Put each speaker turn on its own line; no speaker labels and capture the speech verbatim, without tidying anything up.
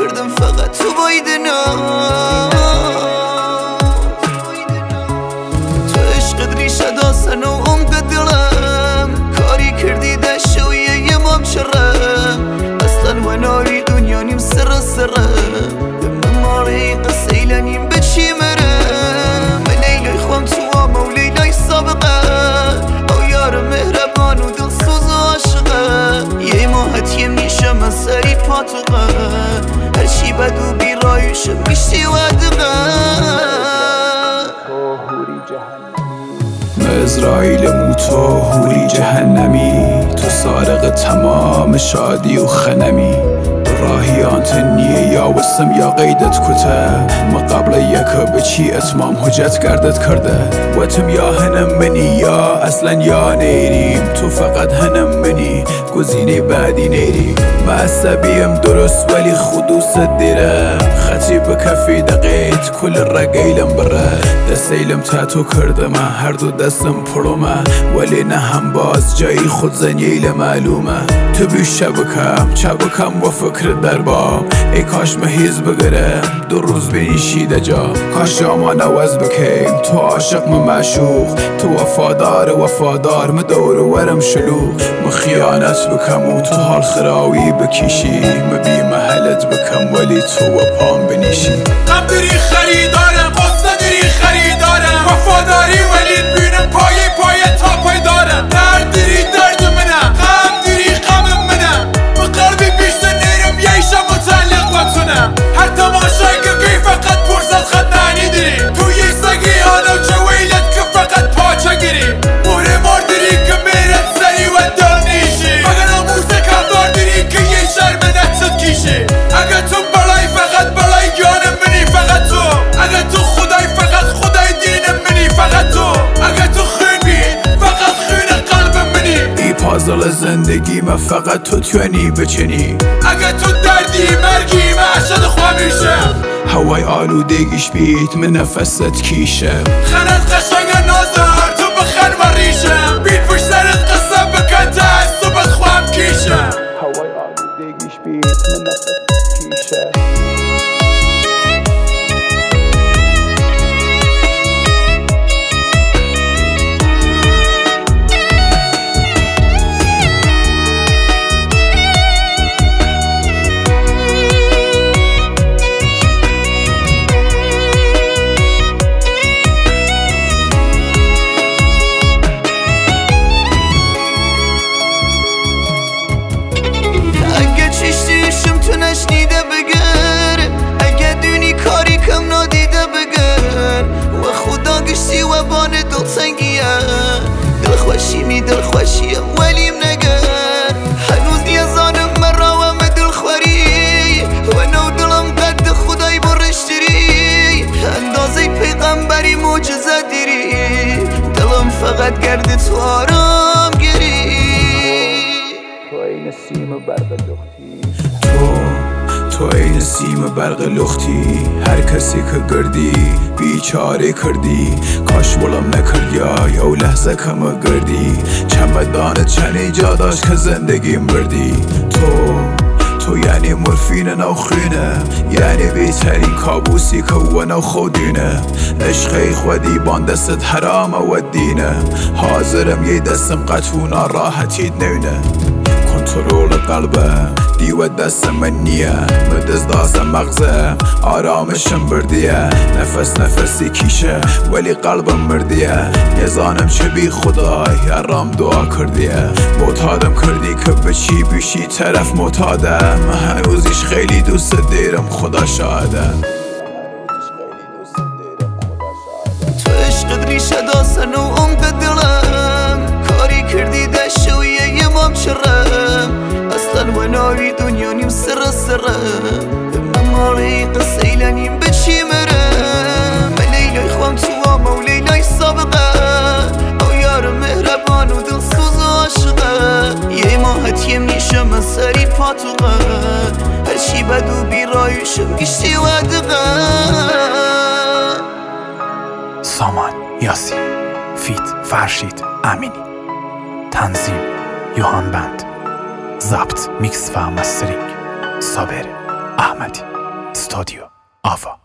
کردم فقط تو بایدنا تو عشقت ریشه داسن و عمق دلم کاری کردی دشویه یه مام چرم اصلا و ناری دنیا نیم سر سرم مماری قصه لنیم بچی مرم لیلای خوام تو آم و لیلای سابقه او یار مهربان و دل سوز و عاشقه یه ماهت یه میشه من سری پاتقه هرچی بد و بیرایوشم میشتی ودقه
اسرائیل موتو هوری جهنمی تو سارق تمام شادی و خنمی راهی آنتنیه یا وسم یا قیدت کته ما قبل یکا بچی اتمام حجت کردت کرده و تم یا هنم منی یا اصلا یا نیریم تو فقط هنم منی گزینه بعدی نیریم معصبیم درست ولی خدوست دیره خطی بکفی دقیت کل رگیلم بره دستیلم تاتو کرده من هر دو دستم پرومه ولی نه هم باز جایی خود زنیل معلومه تو بی شبکم چبکم و فکر دربام ای کاش مهیز بگره دو روز بینیشیده جا کاش جاما نوز بکیم تو عاشق من معشوق تو وفادار وفادار مدور ورم شلوغ مخیانت بکم و تو حال خراوی بکیشی مبی محلت بکم ولی تو و پام بنیشی
غم داری خریدارم قصه داری خریدارم وفاداری ولی بینم پای پای تا پای دارم درد داری درد منم غم داری غم منم بقلبی بیشتر نیرم ییشم متعلق بتونم هر تماشای که فقط پرسد خد معنی داری تو یک سگی آنو جویلت که فقط پاچه گیری مهره مار داری که میرد سری و دل نیشی مگر ناموس کردار داری که یه شرم نتشد کیشی اگه تو بلای فقط بلای جانم منی فقط تو اگه تو خدای فقط خدای دینم منی فقط تو اگه تو خونی فقط خون قلب منی
ای پازل زندگی من فقط تو توانی بچنی
اگه تو دردی مرگی من عشق خوامیشم
هوای آلودگیش بیت من نفست کیشه
خنت قشنگ نازار تو بخن و ریشم بیت پشت سرت قصه بکن تا از صبح خوام کیشم
هوای آلودگیش بیت من نفست کیشه
نشنیده بگر اگه دونی کاری کم نادیده بگر و خدا گشتی و بان دل سنگیه دل خوشی می دل خوشیم ولیم نگر هنوز نیزانم مرا و مدل خوری و نو دلم قد خدای برشتری اندازه پیغمبری معجزه دیری دلم فقط گرد تو آرام گیری
تو این سیم برق لختی تو تو این سیم برق لختی هر کسی که گردی بیچاره کردی کاش ولم نکردی یا لحظه کم گردی چمدان چنی جا داشت که زندگیم بردی تو تو یعنی مورفین نوخینه یعنی بیترین کابوسی که و نو خودینه عشقی خودی بان دستت حرام و دینه حاضرم یه دستم قطونا راحتید نینه کنترول قلبه دیو دست من نیه مدز دازم مغزه آرامشم بردیه نفس نفسی کیشه ولی قلبم مردیه نزانم چه بی خدای رام دعا کردیه معتادم کردی که بچی بیشی طرف معتاده من هنوزیش خیلی دوست دیرم خدا شاهده
تو عشقت ریشه داسن و عمق دلم کاری کردی دشویه یه مام چرم اصلا و ناری دنیا نیم سر سرم مماری قصه لنیم بچی مرم لیلای خوام تو آم و لیلای سابقه او یار مهربان و دل سوز و عاشقه یه ماهت یه میشه من سری پاتقه هرچی بد و بیرایوشم گشتی ودقه
سامان یاسین فیت فرشید امینی تنظیم یوهان بند ضبط میکس و مسترینگ صابر احمدی. استودیو آوا.